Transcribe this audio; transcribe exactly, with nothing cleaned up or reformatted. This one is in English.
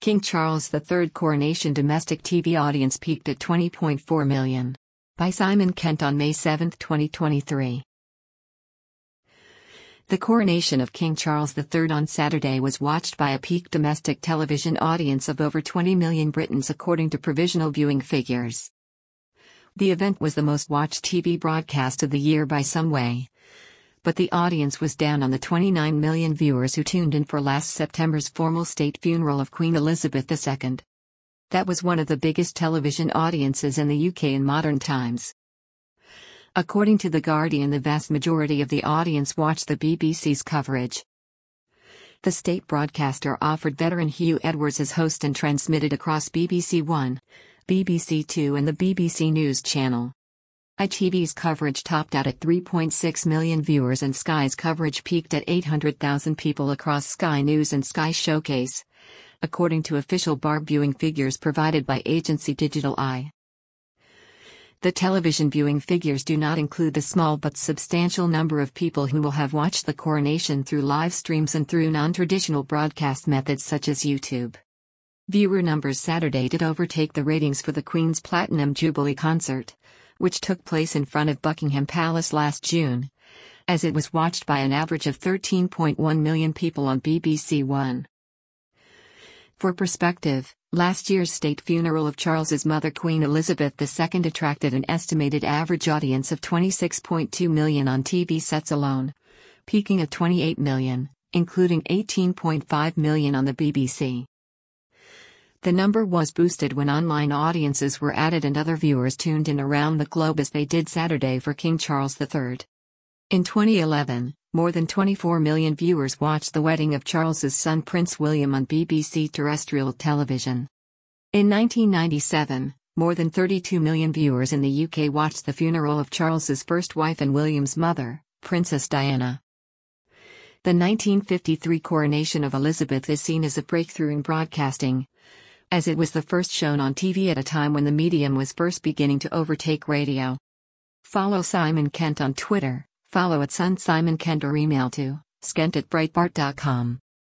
King Charles the third coronation domestic T V audience peaked at twenty point four million. By Simon Kent on May seventh, twenty twenty-three. The coronation of King Charles the third on Saturday was watched by a peak domestic television audience of over twenty million Britons according to provisional viewing figures. The event was the most watched T V broadcast of the year by some way. But the audience was down on the twenty-nine million viewers who tuned in for last September's formal state funeral of Queen Elizabeth the second. That was one of the biggest television audiences in the U K in modern times. According to The Guardian, the vast majority of the audience watched the B B C's coverage. The state broadcaster offered veteran Hugh Edwards as host and transmitted across B B C One, B B C Two and the B B C News Channel. I T V's coverage topped out at three point six million viewers and Sky's coverage peaked at eight hundred thousand people across Sky News and Sky Showcase, according to official Barb viewing figures provided by agency Digital Eye. The television viewing figures do not include the small but substantial number of people who will have watched the coronation through live streams and through non-traditional broadcast methods such as YouTube. Viewer numbers Saturday did overtake the ratings for the Queen's Platinum Jubilee concert, which took place in front of Buckingham Palace last June, as it was watched by an average of thirteen point one million people on B B C One. For perspective, last year's state funeral of Charles's mother Queen Elizabeth the second attracted an estimated average audience of twenty-six point two million on T V sets alone, peaking at twenty-eight million, including eighteen point five million on the B B C. The number was boosted when online audiences were added and other viewers tuned in around the globe as they did Saturday for King Charles the third. In twenty eleven, more than twenty-four million viewers watched the wedding of Charles's son Prince William on B B C terrestrial television. In nineteen ninety-seven, more than thirty-two million viewers in the U K watched the funeral of Charles's first wife and William's mother, Princess Diana. The nineteen fifty-three coronation of Elizabeth is seen as a breakthrough in broadcasting, as it was the first shown on T V at a time when the medium was first beginning to overtake radio. Follow Simon Kent on Twitter, follow at Sun Simon Kent or email to skent at breitbart dot com.